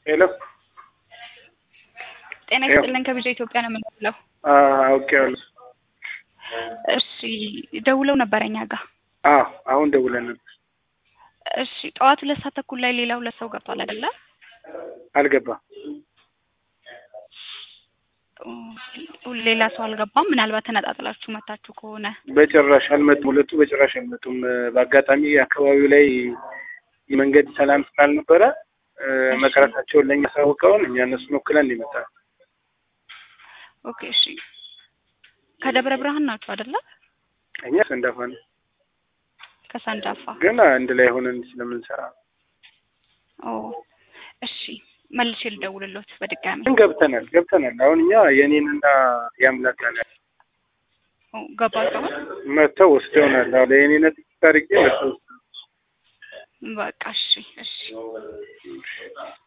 ሄሎ ጤና ይስጥልን ከብዙ ኢትዮጵያ ነው የምንለው። ኦኬ አሉ። እሺ ደውለው ነበረኛ ጋር። አሁን ደውለን ነበር። እሺ ጠዋት 2 ሰዓት ተኩል ላይ ሌላው ለሰው ገብቷል አይደለ? አልገባም። ሌላ ሰው አልገባም። ምናልባት ተነጣጥላችሁ መታችሁ ከሆነ በጭራሽ አልመጡም። ሁለቱ በጭራሽ አልመጡም። በአጋጣሚ አካባቢው ላይ የመንገድ ሰላም ስላልነበረ መቅረታቸውን ለኛ ሳውቀውን እኛ እነሱን ወክለን ይመጣል። ኦኬ እሺ ከደብረ ብርሃን ናችሁ አይደለ? እኛ ሰንዳፋ ነው። ከሰንዳፋ ግን አንድ ላይ ሆነን ስለምንሰራ እሺ መልሼ ልደውልልዎት በድጋሚ። ገብተናል። አሁን እኛ የኔንና ያምላክ ያለ ገባችሁ መተው ወስደውናል። አሁን የኔነት ታሪክ መተው በቃ እሺ